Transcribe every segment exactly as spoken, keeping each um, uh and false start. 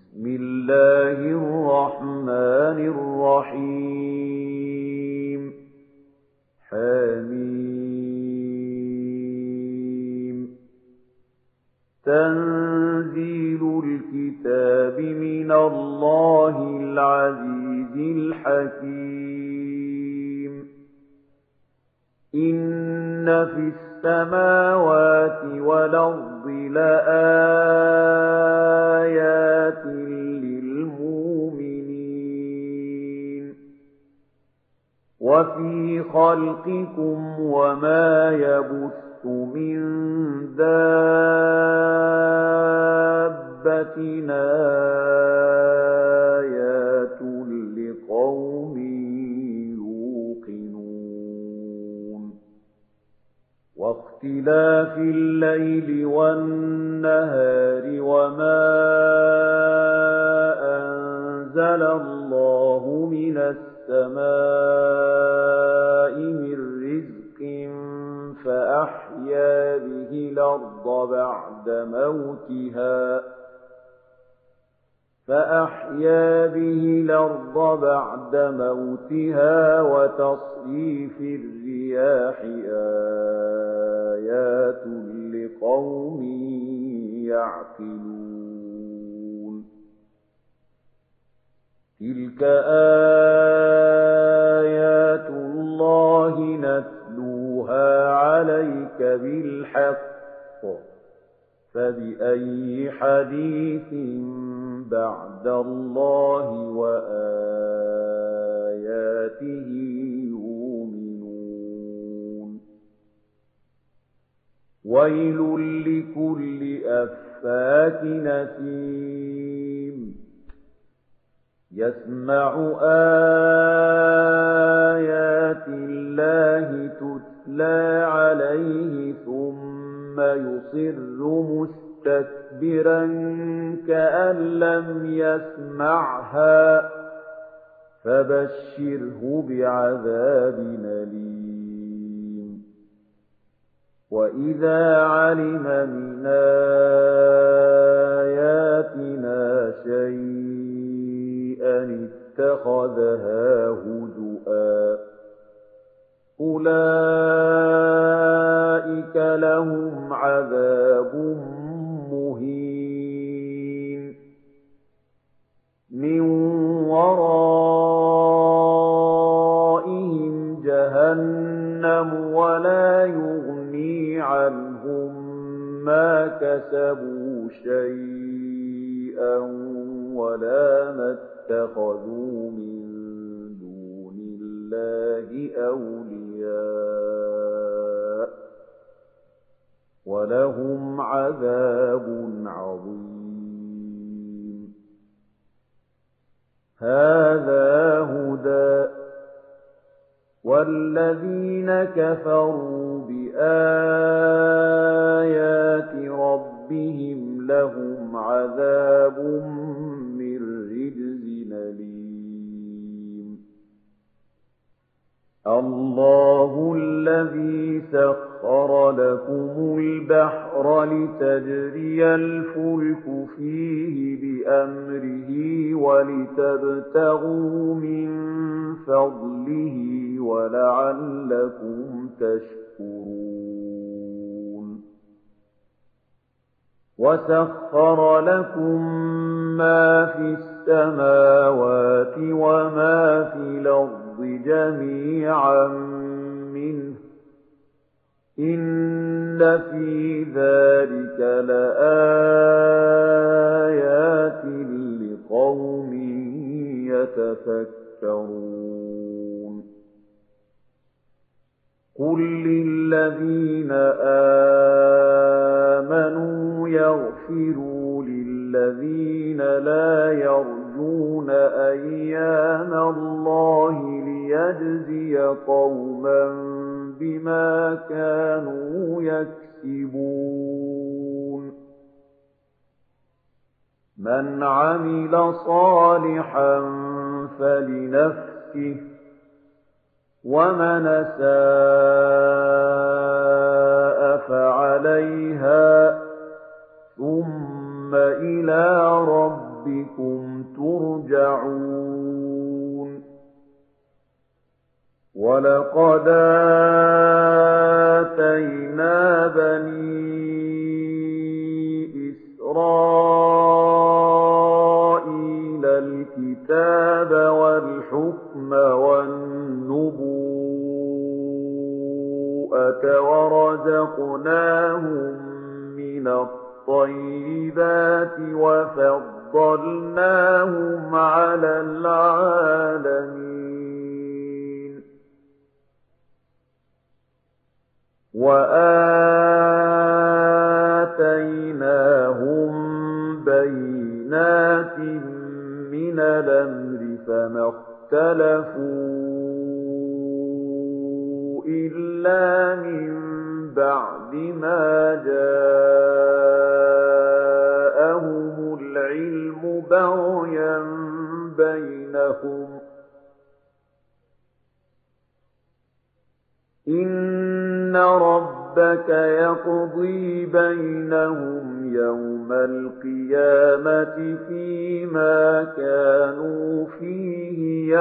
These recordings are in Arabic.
بسم الله الرحمن الرحيم حميم تنزيل الكتاب من الله العزيز الحكيم إن في السماوات والأرض لآيات للمؤمنين وفي خلقكم وما يبث من دابة آيات لقوم يوقنون واختلاف الليل والنهار وما أنزل الله من السماء من رزق فأحيا به الأرض بعد موتها فأحيا به الأرض بعد موتها وتصريف الرياح آيات لقوم يعقلون تلك آيات الله نتلوها عليك بالحق فبأي حديث بعد الله وآياته يؤمنون ويل لكل أفاك نسيم يسمع آيات الله تتلى عليه ثم يصر مستكبرا كأن لم يسمعها فبشره بعذاب أليم وإذا علم من آياتنا شيئا اتخذها هزؤا أولئك لهم عذاب مهين من ورائهم جهنم ولا يغني عنهم ما كسبوا شيئا ولا ما اتخذوا من دون الله أولياء ولهم عذاب عظيم هذا هدى والذين كفروا بآيات ربهم لهم عذاب من رجز أليم الله الذي سخر لكم البحر لتجري الفلك فيه بأمره ولتبتغوا من فضله ولعلكم تشكرون وسخر لكم ما في السماوات وما في الأرض جميعا منه إن في ذلك لآيات لقوم يتفكرون قل للذين آمنوا يغفروا للذين لا يرجون أيام الله ليجزي قوما بما كانوا يكسبون من عمل صالحا فلنفسه ومن أساء فعليها ثم إلى ربه رَبِّكُمْ تُرْجَعُونَ وَلَقَدْ آتَيْنَا بَنِي إِسْرَائِيلَ الْكِتَابَ وَالْحُكْمَ وَالنُّبُوَّةَ وَرَزَقْنَاهُم مِّنَ الطَّيِّبَاتِ وَفَضَّلْنَاهُمْ عَلَى الْعَالَمِينَ وَآتَيْنَاهُم بَيِّنَاتٍ مِّنَ الْأَمْرِ فَمَا اخْتَلَفُوا إِلَّا مِن بَعْدِ مَا جَاءَهُمُ الْعِلْمُ بَغْيًا بَيْنَهُمْ إِنَّ رَبَّكَ يَقْضِي بَيْنَهُمْ يَوْمَ الْقِيَامَةِ فِيمَا كَانُوا فِيهِ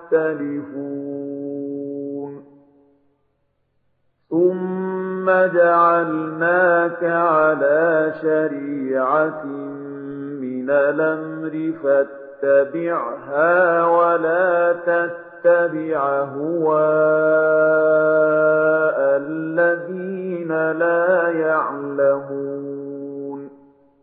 يَخْتَلِفُونَ ثُمَّ جَعَلْنَاكَ عَلَى شَرِيعَةٍ مِّنَ الْأَمْرِ فَاتَّبِعْهَا وَلَا تَتَّبِعْ أَهْوَاءَ الَّذِينَ لَا يَعْلَمُونَ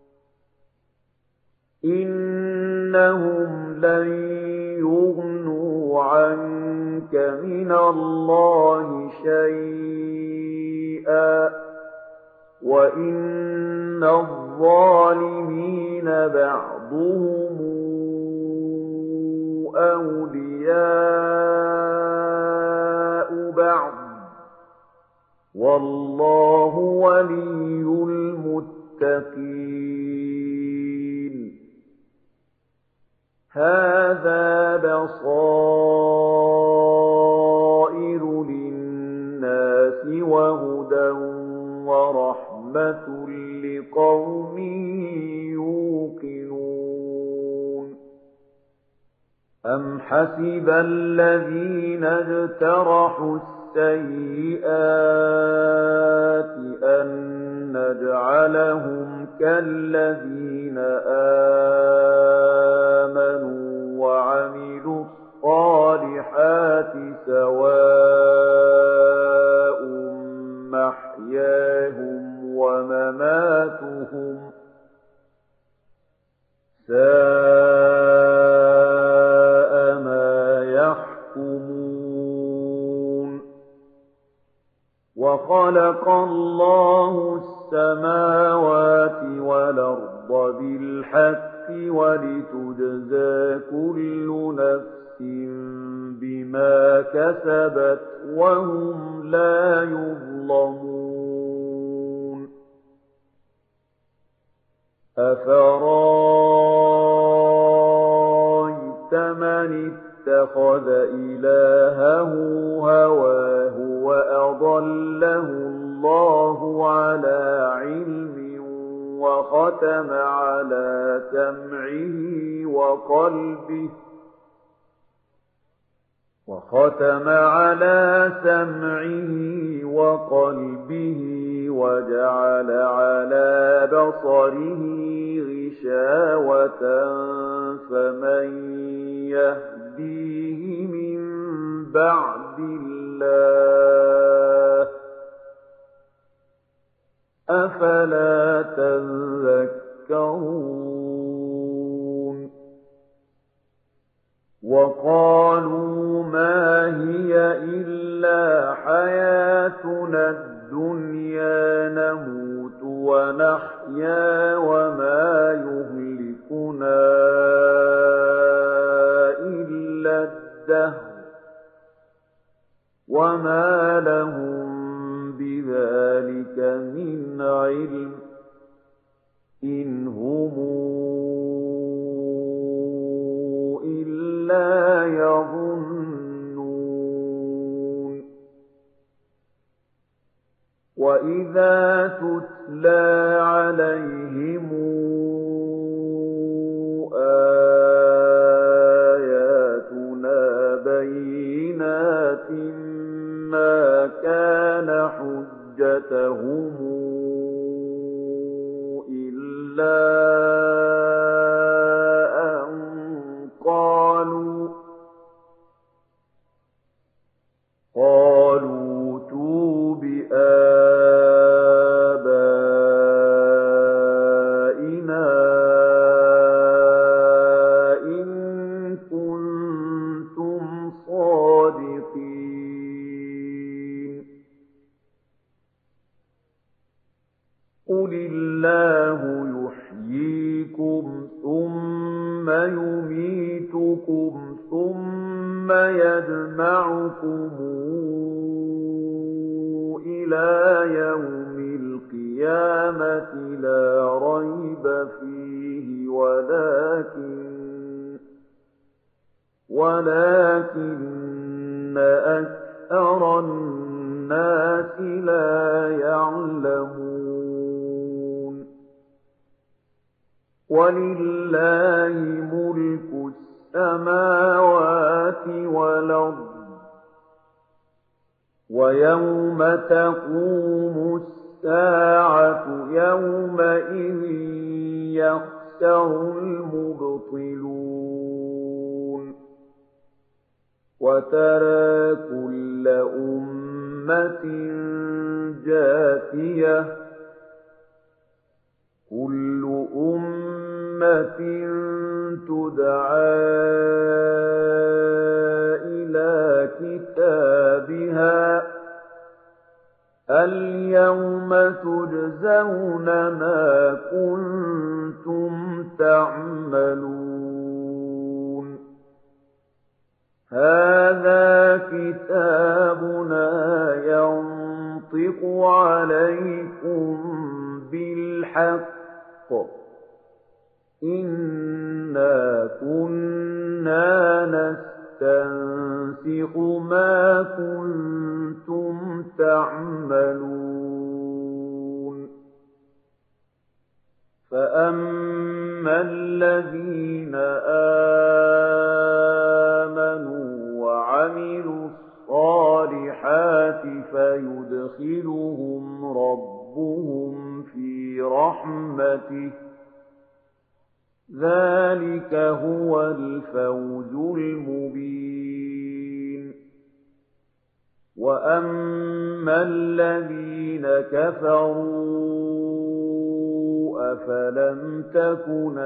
إِنَّهُمْ لَن يُغْنُوا عَنكَ مِنَ اللَّهِ شَيْئًا وَإِنَّ الظَّالِمِينَ بَعْضُهُمْ أَوْلِيَاءُ بَعْضٍ وَاللَّهُ وَلِيُّ الْمُتَّقِينَ هَذَا بَصَائِرُ لِلنَّاسِ وَهُدًى وَرَحْمَةٌ لِقَوْمٍ يُوقِنُونَ أَمْ حَسِبَ الَّذِينَ اجْتَرَحُوا السَّيِّئَاتِ أَن نَّجْعَلَهُمْ كَالَّذِينَ آمَنُوا وَعَمِلُوا الصَّالِحَاتِ سَوَاءٌ مَّحْيَاهُمْ وَمَمَاتُهُمْ سَاءَ مَا يَحْكُمُونَ وَخَلَقَ اللَّهُ السَّمَاوَاتِ وَالْأَرْضَ بِالْحَقِّ وَلِتُجْزَىٰ كُلُّ نَفْسٍ بِمَا كَسَبَتْ وَهُمْ لَا يُظْلَمُونَ أَفَرَأَيْتَ مَنِ اتَّخَذَ إِلَٰهَهُ هَوَاهُ وَأَضَلَّهُ اللَّهُ عَلَىٰ عِلْمٍ وَخَتَمَ عَلَىٰ سَمْعِهِ وَقَلْبِهِ وَخَتَمَ عَلَىٰ سَمْعِهِ وَقَلْبِهِ وَجَعَلَ عَلَىٰ بَصَرِهِ غِشَاوَةً فَمَن يَهْدِيهِ مِن بَعْدِ اللَّهِ أَفَلَا تَذَكَّرُونَ وَقَالُوا مَا هِيَ إِلَّا حَيَاتُنَا الدُّنْيَا نَمُوتُ وَنَحْيَا وَمَا يُهْلِكُنَا إِلَّا الدَّهْرُ وَمَا لَهُم بِذَلِكَ مِنْ عِلْمٍ إِنْ هُمْ إِلَّا يَظُنُّونَ وَإِذَا تُتْلَىٰ عَلَيْهِمْ ثم يميتكم ثم يجمعكم إلى يوم القيامة لا ريب فيه ولكن ولكن أكثر الناس لا يعلمون ولله ملك السماوات والأرض ويوم تقوم الساعة يومئذ يخسر المبطلون وترى كل أمة جاثية كل أمة تدعى إلى كتابها اليوم تجزون ما كنتم تعملون هذا كتابنا ينطق عليكم بالحق إنا كنا نستنسخ ما كنتم تعملون فأما الذين آمنوا وعملوا الصالحات فيدخلهم ربهم في رحمته ذلك هو الفوز المبين وأما الذين كفروا أفلم تكن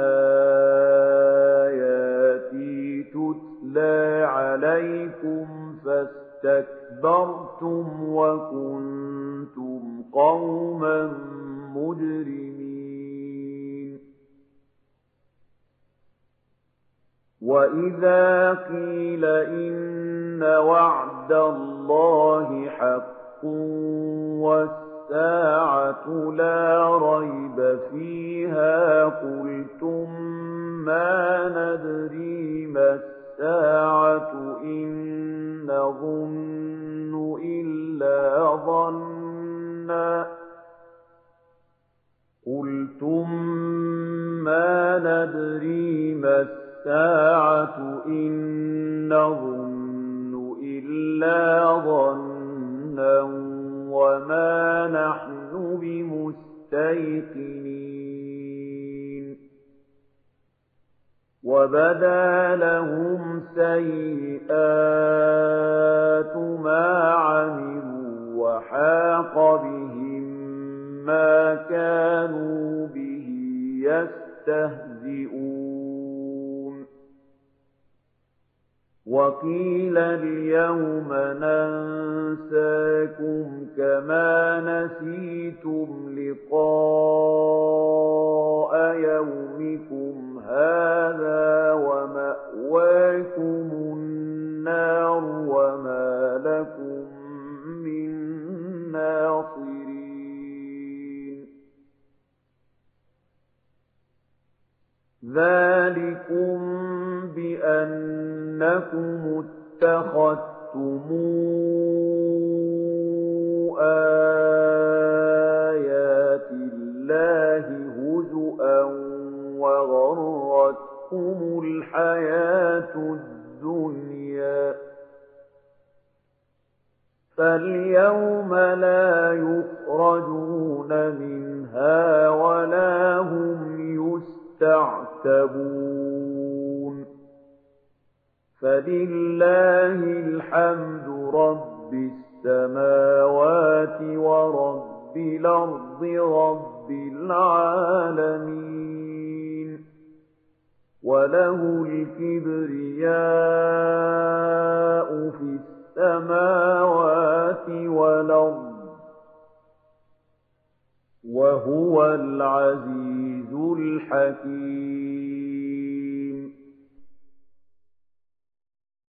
آياتي تتلى عليكم فاستكبرتم وكنتم قوما مجرمين وإذا قيل إن وعد الله حق والساعة لا ريب فيها قلتم ما ندري ما الساعة إن نظن إلا ظنا قلتم ما ندري ما الساعة إن نظن إلا ظنا وما نحن بمستيقنين وبدا لهم سيئات ما عملوا وحاق بهم ما كانوا به يستهزئون وقيل اليوم ننساكم كما نسيتم لقاء يومكم هذا ومأواكم النار وما لكم من ناصرين ذلكم بأنكم اتخذتم آيات الله هزؤا وغرتكم الحياة الدنيا فاليوم لا يخرجون منها ولا هم يستعتبون فلله الحمد رب السماوات ورب الأرض رب العالمين وله الكبرياء في السماوات والأرض وهو العزيز الحكيم